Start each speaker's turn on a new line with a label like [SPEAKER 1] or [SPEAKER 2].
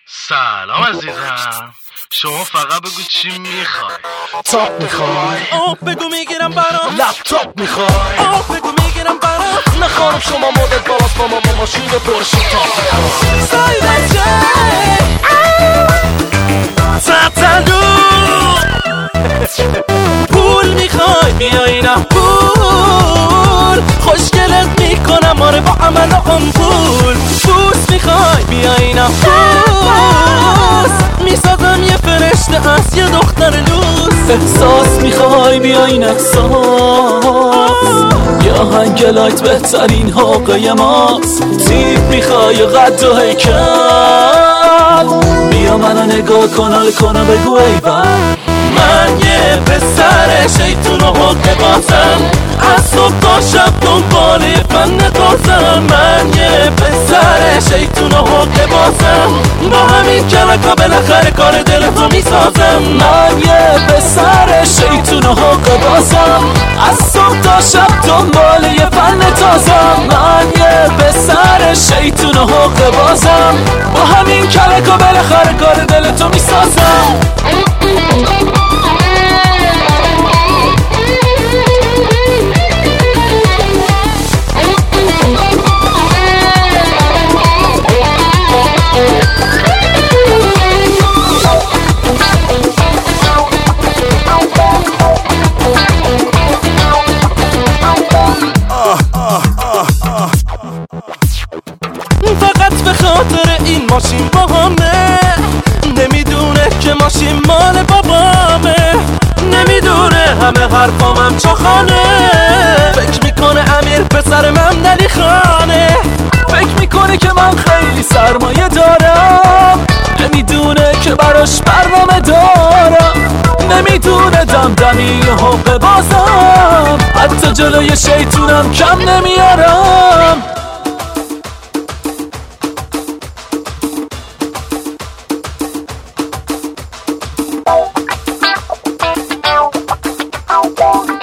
[SPEAKER 1] سلام عزیزم، شما فقط بگو چی میخوای.
[SPEAKER 2] تاپ میخوای؟
[SPEAKER 3] بگو میگیرم برام.
[SPEAKER 2] لپتاپ میخوای؟
[SPEAKER 3] بگو میگیرم برام.
[SPEAKER 2] نه خانم شما مدت بالاست، با ماشین پرشی تاپ میخوای.
[SPEAKER 3] سایدن
[SPEAKER 2] تتلو
[SPEAKER 3] پول میخوای؟ بیا اینم پول خوشگلت میکنم آره با عمل و پول. بوس میخوای؟ بیا اینم بوس میسازم یه فرشته از یه دختر لوس.
[SPEAKER 4] احساس میخوای؟ بیا این احساس یا هنگ لایت بهترین حقه ماست. تیپ میخوای یا قد و هیکل؟ بیا منو نگاه کن بگو ایول.
[SPEAKER 3] من یه پسر شیطون و حقه بازم، از صبح تا شب دنبال فن تازم. من یه پسر شیطون و حقه بازم، با همین کلکا بالاخره کار دلتو میسازم.
[SPEAKER 4] من یه پسر شیطون و حقه بازم، از صبح تا شب دنبال یه فن تازم. من یه پسر شیطون و حقه بازم، با همین کلکا بالاخره کار دلتو میسازم.
[SPEAKER 3] فقط به خاطر این ماشین باهامه، نمیدونه که ماشین مال بابامه، نمیدونه همه حرفامم چاخانه. فکر میکنه امیر پسر ممدلی خانه،
[SPEAKER 4] فکر میکنه که من خیلی سرمایه دارم، نمیدونه که براش برنامه دارم، نمیدونه دمدمی حقه بازم، حتی جلوی شیطونم کم نمیارم.
[SPEAKER 5] Ow.